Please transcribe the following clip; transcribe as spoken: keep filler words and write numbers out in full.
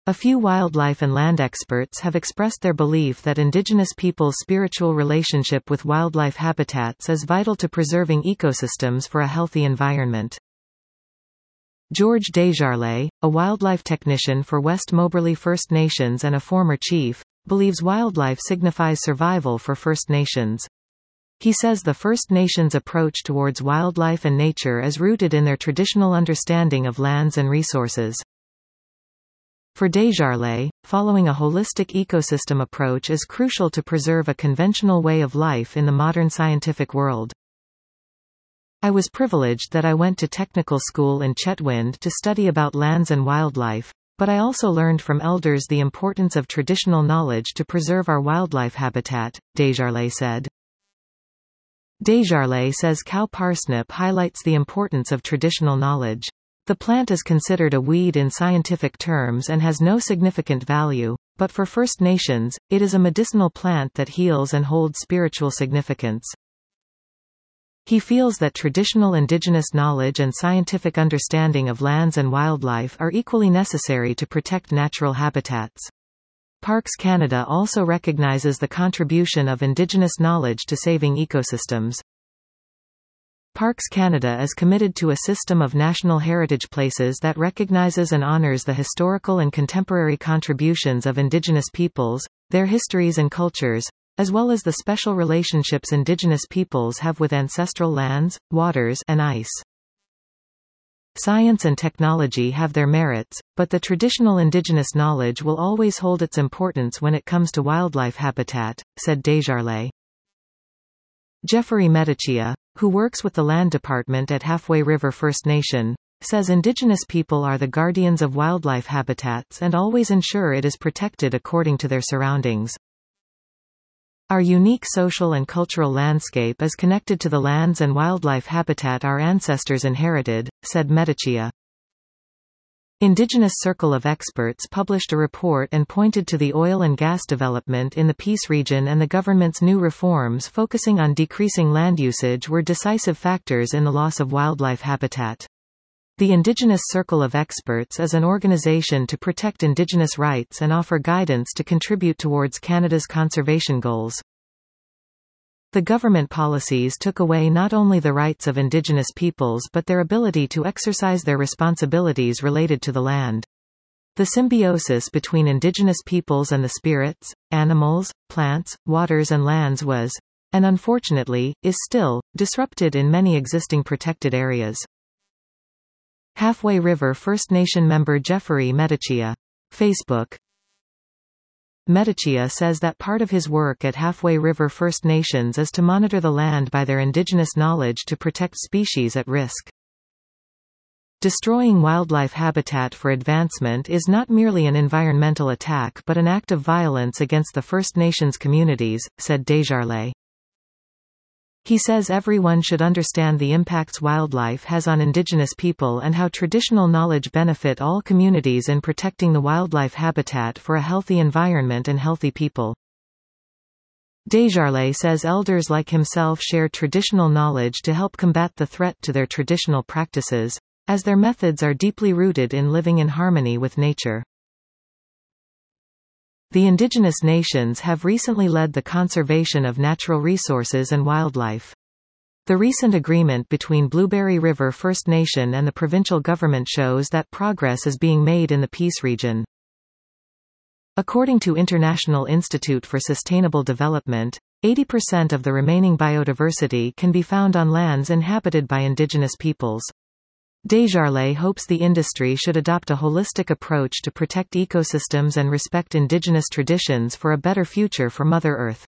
A few wildlife and land experts have expressed their belief that indigenous peoples' spiritual relationship with wildlife habitats is vital to preserving ecosystems for a healthy environment. George Desjarlais, a wildlife technician for West Moberly First Nations and a former chief, believes wildlife signifies survival for First Nations. He says the First Nations' approach towards wildlife and nature is rooted in their traditional understanding of lands and resources. For Desjarlais, following a holistic ecosystem approach is crucial to preserve a conventional way of life in the modern scientific world. I was privileged that I went to technical school in Chetwynd to study about lands and wildlife, but I also learned from elders the importance of traditional knowledge to preserve our wildlife habitat, Desjarlais said. Desjarlais says cow parsnip highlights the importance of traditional knowledge. The plant is considered a weed in scientific terms and has no significant value, but for First Nations, it is a medicinal plant that heals and holds spiritual significance. He feels that traditional indigenous knowledge and scientific understanding of lands and wildlife are equally necessary to protect natural habitats. Parks Canada also recognizes the contribution of indigenous knowledge to saving ecosystems. Parks Canada is committed to a system of national heritage places that recognizes and honors the historical and contemporary contributions of Indigenous peoples, their histories and cultures, as well as the special relationships Indigenous peoples have with ancestral lands, waters, and ice. Science and technology have their merits, but the traditional Indigenous knowledge will always hold its importance when it comes to wildlife habitat, said Desjarlais. Jeffrey Medicchia, who works with the Land Department at Halfway River First Nation, says Indigenous people are the guardians of wildlife habitats and always ensure it is protected according to their surroundings. Our unique social and cultural landscape is connected to the lands and wildlife habitat our ancestors inherited, said Medicchia. Indigenous Circle of Experts published a report and pointed to the oil and gas development in the Peace region and the government's new reforms focusing on decreasing land usage were decisive factors in the loss of wildlife habitat. The Indigenous Circle of Experts is an organization to protect Indigenous rights and offer guidance to contribute towards Canada's conservation goals. The government policies took away not only the rights of Indigenous peoples but their ability to exercise their responsibilities related to the land. The symbiosis between Indigenous peoples and the spirits, animals, plants, waters and lands was, and unfortunately, is still, disrupted in many existing protected areas. Halfway River First Nation member Jeffrey Medicchia. Facebook. Medicchia says that part of his work at Halfway River First Nations is to monitor the land by their indigenous knowledge to protect species at risk. Destroying wildlife habitat for advancement is not merely an environmental attack but an act of violence against the First Nations communities, said Desjarlais. He says everyone should understand the impacts wildlife has on Indigenous people and how traditional knowledge benefit all communities in protecting the wildlife habitat for a healthy environment and healthy people. Desjarlais says elders like himself share traditional knowledge to help combat the threat to their traditional practices, as their methods are deeply rooted in living in harmony with nature. The Indigenous nations have recently led the conservation of natural resources and wildlife. The recent agreement between Blueberry River First Nation and the provincial government shows that progress is being made in the Peace region. According to International Institute for Sustainable Development, eighty percent of the remaining biodiversity can be found on lands inhabited by Indigenous peoples. Desjarlais hopes the industry should adopt a holistic approach to protect ecosystems and respect Indigenous traditions for a better future for Mother Earth.